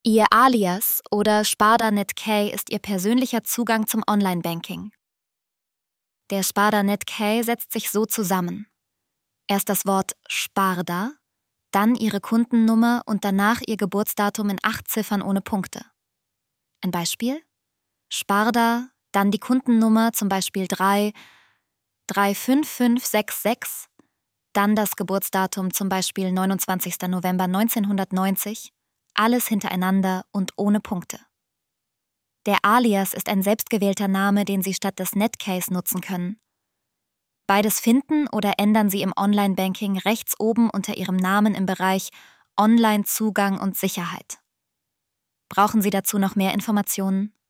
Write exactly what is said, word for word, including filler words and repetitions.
Ihr Alias oder Sparda.net.K ist Ihr persönlicher Zugang zum Online-Banking. Der Sparda.net.K setzt sich so zusammen. Erst das Wort Sparda, dann Ihre Kundennummer und danach Ihr Geburtsdatum in acht Ziffern ohne Punkte. Ein Beispiel? Sparda, dann die Kundennummer, zum Beispiel drei drei fünf fünf sechs sechs, dann das Geburtsdatum, zum Beispiel neunundzwanzigster November neunzehnhundertneunzig, alles hintereinander und ohne Punkte. Der Alias ist ein selbstgewählter Name, den Sie statt des Netcase nutzen können. Beides finden oder ändern Sie im Online-Banking rechts oben unter Ihrem Namen im Bereich Online-Zugang und Sicherheit. Brauchen Sie dazu noch mehr Informationen?